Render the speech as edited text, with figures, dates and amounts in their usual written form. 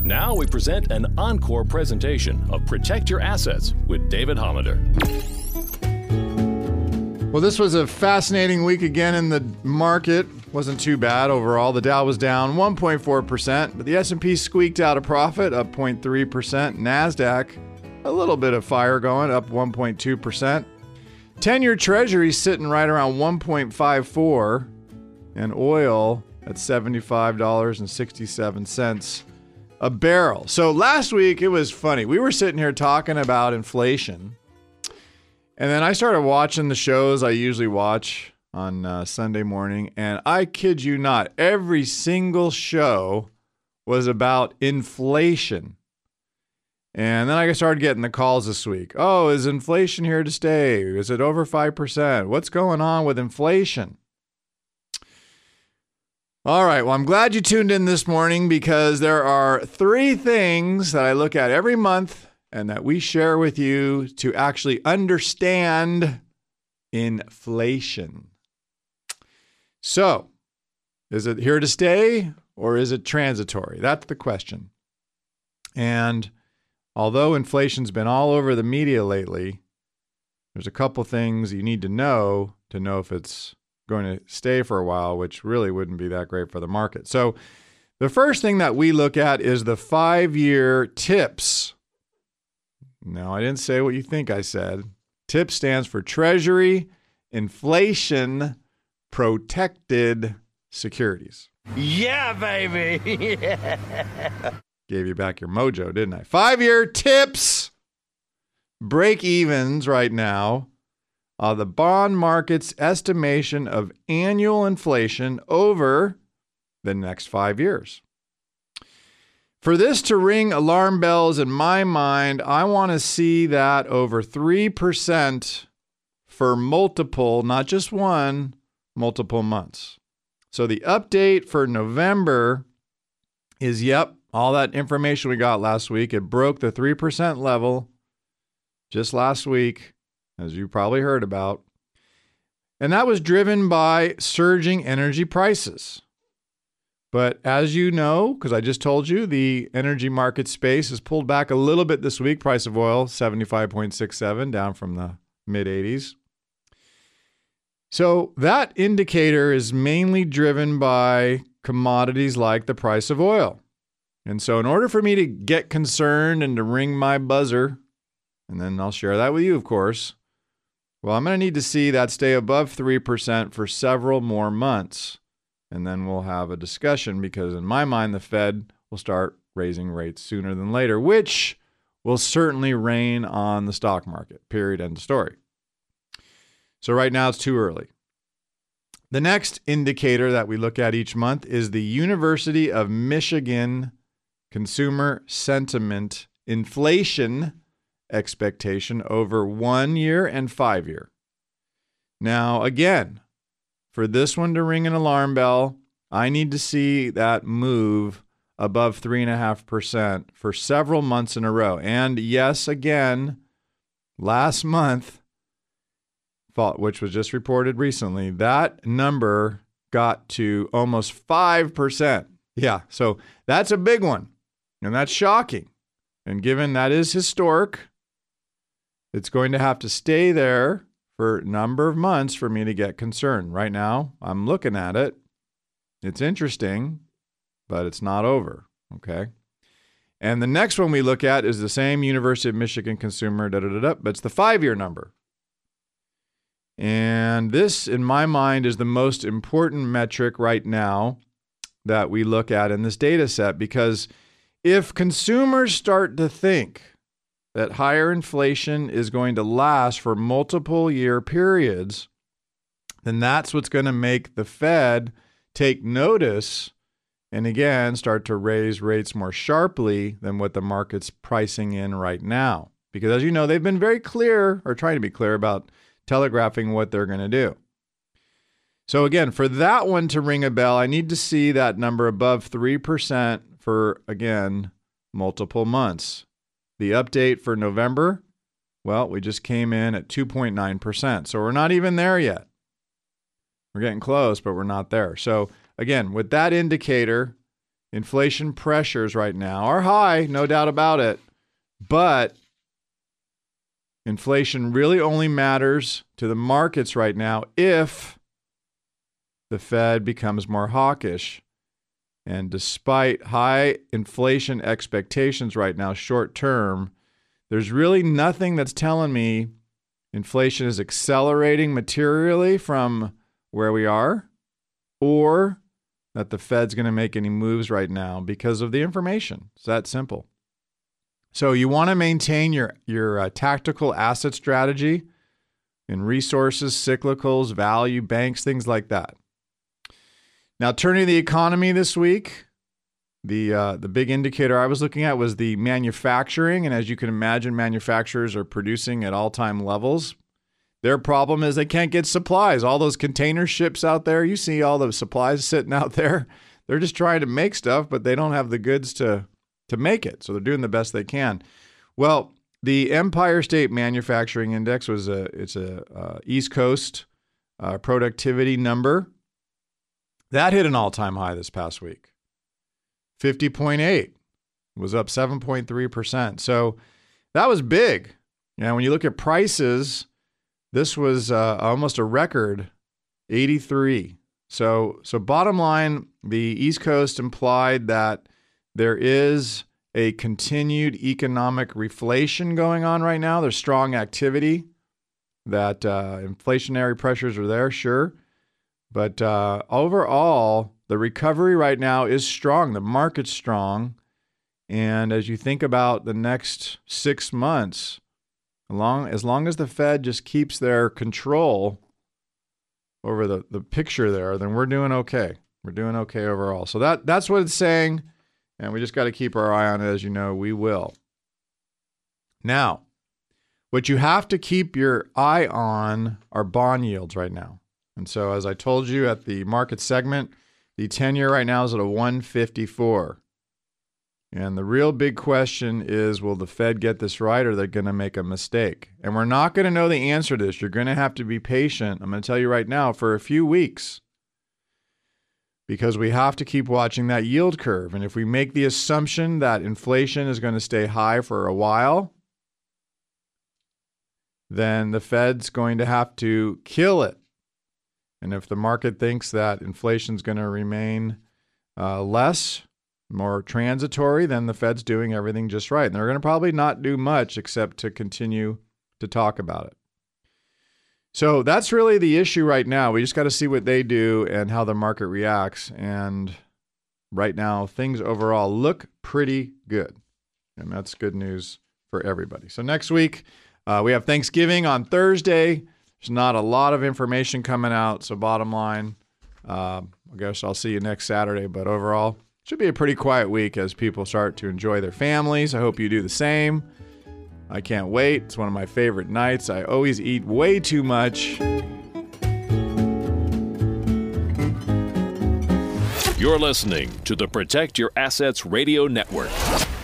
Now we present an encore presentation of Protect Your Assets with David Hollander. Well, this was a fascinating week again in the market. Wasn't too bad overall. The Dow was down 1.4%, but the S&P squeaked out a profit, up 0.3%. NASDAQ, a little bit of fire going, up 1.2%. 10-year Treasury sitting right around 1.54, and oil at $75.67 a barrel. So last week, it was funny. We were sitting here talking about inflation, and then I started watching the shows I usually watch on Sunday morning, and I kid you not, every single show was about inflation. And then I started getting the calls this week. Oh, is inflation here to stay? Is it over 5%? What's going on with inflation? All right, well, I'm glad you tuned in this morning because there are 3 things that I look at every month and that we share with you to actually understand inflation. So, is it here to stay or is it transitory? That's the question. And although inflation's been all over the media lately, there's a couple things you need to know if it's going to stay for a while, which really wouldn't be that great for the market. So the first thing that we look at is the 5-year TIPS. No, I didn't say what you think I said. TIPS stands for Treasury Inflation Protected Securities. Yeah, baby. Gave you back your mojo, didn't I? 5-year TIPS break evens right now. The bond market's estimation of annual inflation over the next 5 years. For this to ring alarm bells in my mind, I want to see that over 3% for multiple, not just one, multiple months. So the update for November is, all that information we got last week. It broke the 3% level just last week, as you probably heard about. And that was driven by surging energy prices. But as you know, because I just told you, the energy market space has pulled back a little bit this week. Price of oil, 75.67, down from the mid-80s. So that indicator is mainly driven by commodities like the price of oil. And so in order for me to get concerned and to ring my buzzer, and then I'll share that with you, of course, well, I'm going to need to see that stay above 3% for several more months. And then we'll have a discussion because in my mind, the Fed will start raising rates sooner than later, which will certainly rain on the stock market, period, end of story. So right now it's too early. The next indicator that we look at each month is the University of Michigan Consumer Sentiment Inflation expectation over 1 year and 5 year. Now, again, for this one to ring an alarm bell, I need to see that move above 3.5% for several months in a row. And yes, again, last month, which was just reported recently, that number got to almost 5%. Yeah, so that's a big one. And that's shocking. And given that is historic, it's going to have to stay there for a number of months for me to get concerned. Right now, I'm looking at it. It's interesting, but it's not over, okay? And the next one we look at is the same University of Michigan consumer, but it's the 5-year number. And this, in my mind, is the most important metric right now that we look at in this data set, because if consumers start to think that higher inflation is going to last for multiple year periods, then that's what's going to make the Fed take notice and again start to raise rates more sharply than what the market's pricing in right now. Because as you know, they've been very clear, or trying to be clear, about telegraphing what they're going to do. So again, for that one to ring a bell, I need to see that number above 3% for, again, multiple months. The update for November, well, we just came in at 2.9%. So we're not even there yet. We're getting close, but we're not there. So again, with that indicator, inflation pressures right now are high, no doubt about it. But inflation really only matters to the markets right now if the Fed becomes more hawkish. And despite high inflation expectations right now, short term, there's really nothing that's telling me inflation is accelerating materially from where we are, or that the Fed's going to make any moves right now because of the information. It's that simple. So you want to maintain your tactical asset strategy in resources, cyclicals, value, banks, things like that. Now, turning to the economy this week, the big indicator I was looking at was the manufacturing. And as you can imagine, manufacturers are producing at all-time levels. Their problem is they can't get supplies. All those container ships out there, you see all the supplies sitting out there. They're just trying to make stuff, but they don't have the goods to make it. So they're doing the best they can. Well, the Empire State Manufacturing Index was it's a East Coast productivity number. That hit an all-time high this past week. 50.8 was up 7.3%. So that was big. And when you look at prices, this was almost a record, 83. So bottom line, the East Coast implied that there is a continued economic reflation going on right now. There's strong activity, that inflationary pressures are there, sure. But overall, the recovery right now is strong. The market's strong. And as you think about the next 6 months, as long as the Fed just keeps their control over the picture there, then we're doing okay. We're doing okay overall. So that's what it's saying. And we just got to keep our eye on it. As you know, we will. Now, what you have to keep your eye on are bond yields right now. And so as I told you at the market segment, the 10-year right now is at a 154. And the real big question is, will the Fed get this right, or are they going to make a mistake? And we're not going to know the answer to this. You're going to have to be patient. I'm going to tell you right now, for a few weeks, because we have to keep watching that yield curve. And if we make the assumption that inflation is going to stay high for a while, then the Fed's going to have to kill it. And if the market thinks that inflation is going to remain more transitory, then the Fed's doing everything just right. And they're going to probably not do much except to continue to talk about it. So that's really the issue right now. We just got to see what they do and how the market reacts. And right now, things overall look pretty good. And that's good news for everybody. So next week, we have Thanksgiving on Thursday. There's not a lot of information coming out. So bottom line, I guess I'll see you next Saturday. But overall, it should be a pretty quiet week as people start to enjoy their families. I hope you do the same. I can't wait. It's one of my favorite nights. I always eat way too much. You're listening to the Protect Your Assets Radio Network.